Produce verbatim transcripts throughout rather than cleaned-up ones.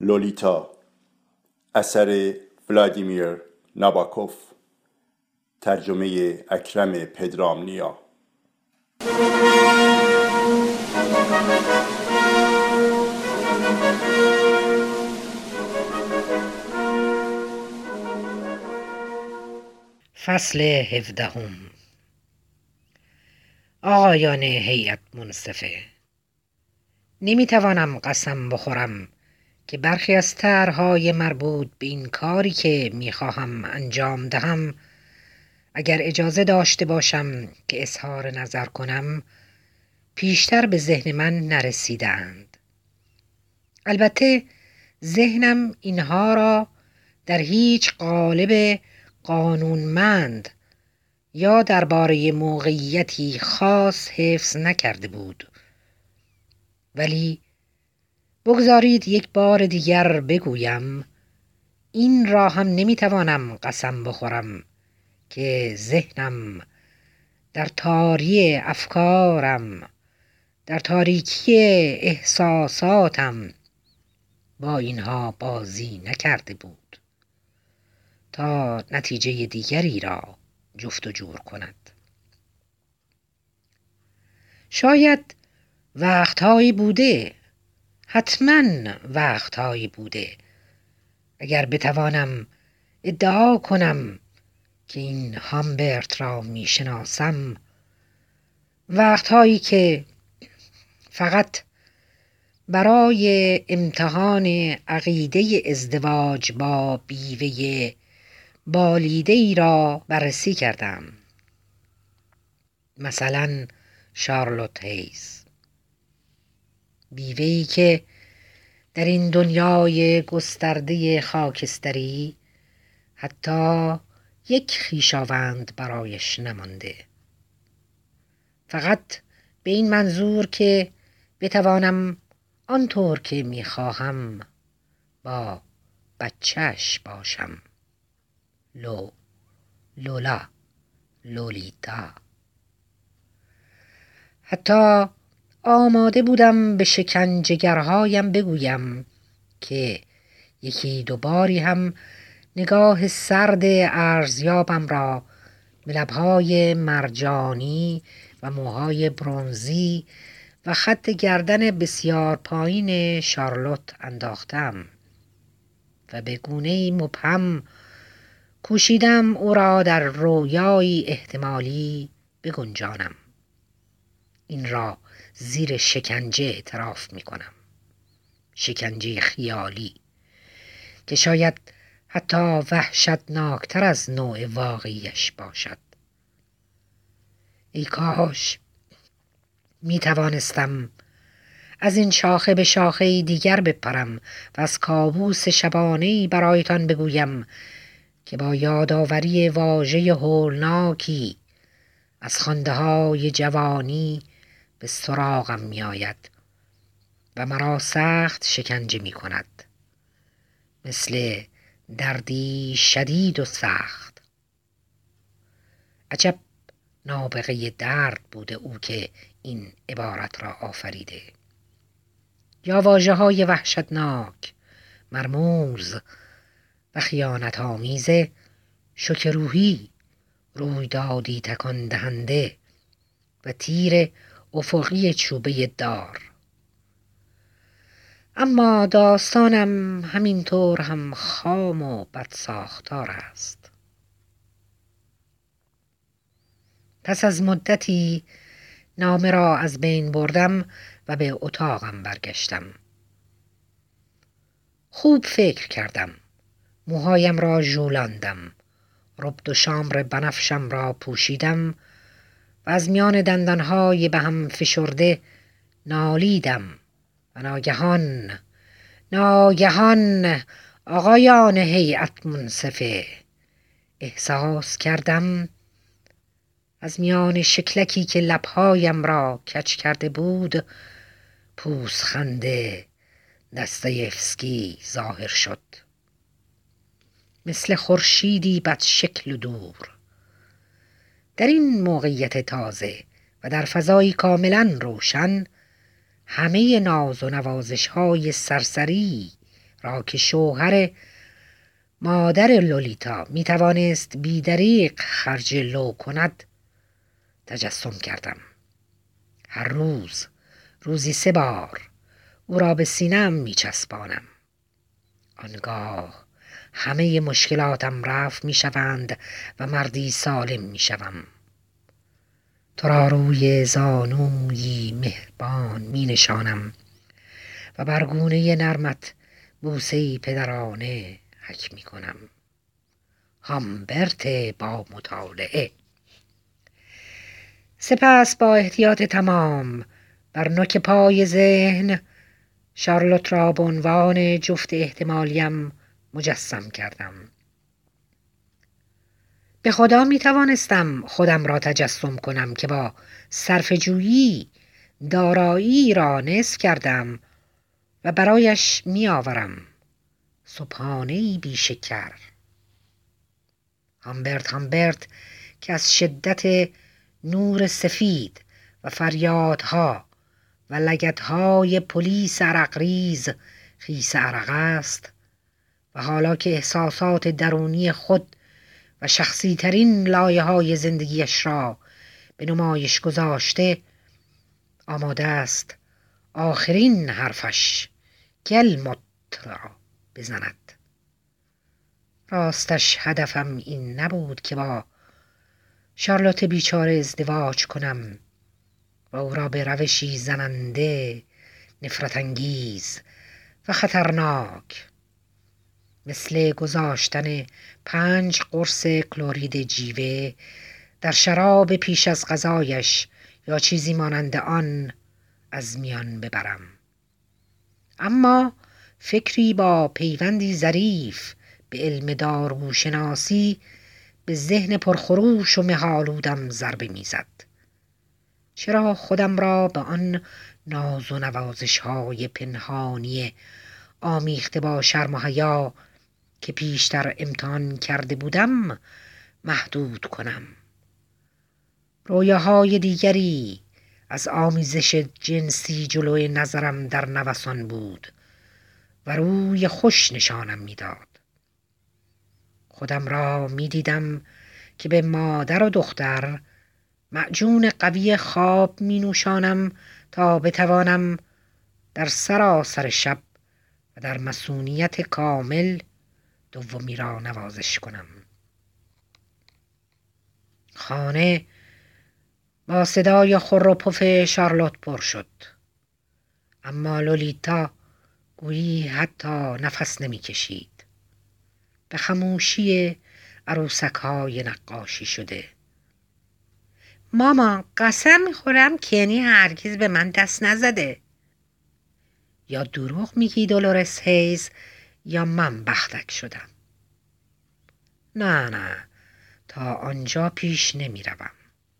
لولیتا اثر ولادیمیر ناباکوف، ترجمه اکرم پدرامنیا. فصل هفدهم. آقایان هیئت منصفه، نمیتوانم قسم بخورم که برخی از طرح‌های مربوط به این کاری که میخواهم انجام دهم، اگر اجازه داشته باشم که اظهار نظر کنم، پیشتر به ذهن من نرسیدند. البته ذهنم اینها را در هیچ قالب قانونمند یا درباره موقعیتی خاص حفظ نکرده بود، ولی بگذارید یک بار دیگر بگویم این را هم نمیتوانم قسم بخورم که ذهنم در تاریکی افکارم، در تاریکی احساساتم با اینها بازی نکرده بود تا نتیجه دیگری را جفت و جور کند. شاید وقتهایی بوده، حتما وقتهایی بوده، اگر بتوانم ادعا کنم که این هامبرت را می شناسم، وقتهایی که فقط برای امتحان عقیده ازدواج با بیوه بالیده ای را بررسی کردم. مثلا شارلوت هیز، بیوه‌ای که در این دنیای گسترده خاکستری حتی یک خویشاوند برایش نمانده، فقط به این منظور که بتوانم آنطور که میخواهم با بچهش باشم. لو لولا لولیتا. حتی آماده بودم به شکنجهگرهایم بگویم که یکی دو باری هم نگاه سرد ارزیابم را به لبهای مرجانی و موهای برنزی و خط گردن بسیار پایین شارلوت انداختم و به گونه‌ای مبهم کوشیدم او را در رویایی احتمالی بگنجانم. این را زیر شکنجه اعتراف می کنم، شکنجه خیالی که شاید حتی وحشتناکتر از نوع واقعیش باشد. ای کاش می توانستم از این شاخه به شاخه دیگر بپرم و از کابوس شبانه‌ای برایتان بگویم که با یادآوری واژه هولناکی از خانده‌های جوانی به سراغم می آید و مرا سخت شکنجه می کند، مثل دردی شدید و سخت. عجب نابغه درد بوده او که این عبارت را آفریده. یا واژه های وحشتناک، مرموز و خیانت آمیز شوک روحی، رویدادی تکان دهنده و تیر افقی چوبه دار. اما داستانم همینطور هم خام و بدساختار است. پس از مدتی نامه را از بین بردم و به اتاقم برگشتم. خوب فکر کردم. موهایم را ژولاندم، ربط و شامر بنفشم را پوشیدم و از میان دندانهای به هم فشرده نالیدم و ناگهان ناگهان آقایان هیئت منصفه، احساس کردم از میان شکلکی که لبهایم را کج کرده بود پوزخند دستایفسکی ظاهر شد، مثل خورشیدی بد شکل و دور. در این موقعیت تازه و در فضایی کاملا روشن همه ناز و نوازش های سرسری را که شوهر مادر لولیتا می توانست بیدریق خرج لو کند تجسم کردم. هر روز روزی سه بار او را به سینه‌ام می چسبانم. آنگاه همه مشکلاتم رفع می شوند و مردی سالم می شوم. تو را روی زانویی مهربان می نشانم و بر گونه نرمت بوسه‌ای پدرانه حک می کنم. هامبرت با مطالعه. سپس با احتیاط تمام بر نوک پای ذهن شارلوت را به عنوان جفت احتمالیم مجسم کردم. به خدا می توانستم خودم را تجسم کنم که با صرفه‌جویی دارایی را نصف کردم و برایش می آورم صبحانه‌ای بی شکر. هامبرت هامبرت که از شدت نور سفید و فریادها و لگدهای پلیس عرقریز خیس عرق است و حالا که احساسات درونی خود و شخصی ترین لایه های زندگیش را به نمایش گذاشته آماده است آخرین حرفش گلموت را بزند. راستش هدفم این نبود که با شارلوت بیچاره ازدواج کنم و او را به روشی زننده، نفرت انگیز و خطرناک مثل گذاشتن پنج قرص کلورید جیوه در شراب پیش از غذایش یا چیزی مانند آن از میان ببرم. اما فکری با پیوندی ظریف به علم داروشناسی به ذهن پرخروش و مه‌آلودم ضربه میزد. چرا خودم را به آن ناز و نوازش های پنهانی آمیخته با شرم و حیا که پیشتر امتحان کرده بودم محدود کنم؟ رویاهای دیگری از آمیزش جنسی جلوی نظرم در نوسان بود و روی خوش نشانم میداد. خودم را میدیدم که به مادر و دختر معجون قوی خواب می نوشانم تا بتوانم در سراسر شب و در مسئولیت کامل دومی را نوازش کنم. خانه با صدای خر و پف شارلوت پر شد، اما لولیتا گویی حتی نفس نمی کشید. به خاموشی عروسک های نقاشی شده. مامان قسم میخورم کنی هرگز به من دست نزده. یا دروغ میگی دولورس هیز یا من بختک شدم. نه نه تا آنجا پیش نمیروم.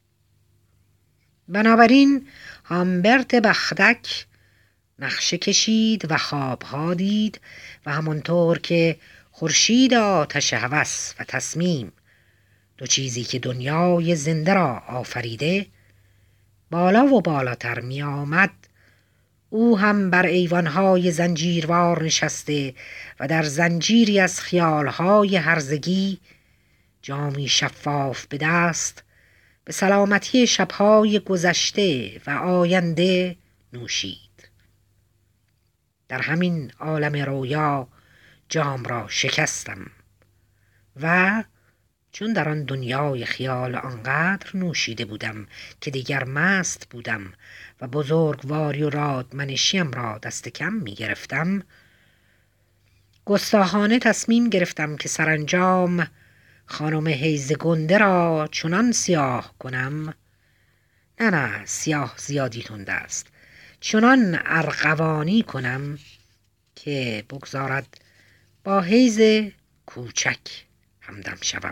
بنابراین هامبرت بختک نقشه کشید و خوابها دید و همانطور که خورشید آتش هوس و تصمیم، دو چیزی که دنیای زنده را آفریده، بالا و بالاتر می آمد، او هم بر ایوانهای زنجیروار نشسته و در زنجیری از خیالهای هرزگی جامی شفاف به دست به سلامتی شبهای گذشته و آینده نوشید. در همین عالم رویا جام را شکستم و چون در آن دنیای خیال آنقدر نوشیده بودم که دیگر مست بودم و بزرگواری و رادمنشیم را دست کم می گرفتم، گستاخانه تصمیم گرفتم که سرانجام خانم هیز گنده را چنان سیاه کنم، نه نه سیاه زیادی تند است، چنان ارغوانی کنم که بگذارد با هیز کوچک همدم شوم.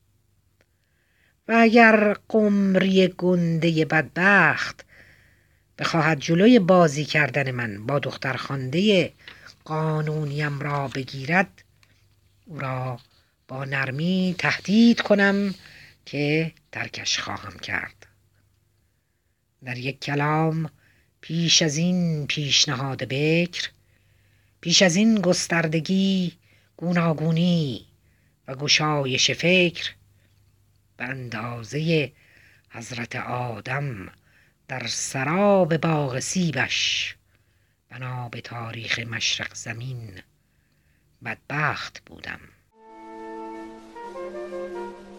و اگر قمری گنده بدبخت بخواهد جلوی بازی کردن من با دختر خوانده قانونیم را بگیرد، او را با نرمی تهدید کنم که ترکش خواهم کرد. در یک کلام پیش از این پیشنهاد بکر پیش از این گستردگی گوناگونی و گشایش فکر به اندازه حضرت آدم در سراب باغ سیبش بنا به تاریخ مشرق زمین بدبخت بودم.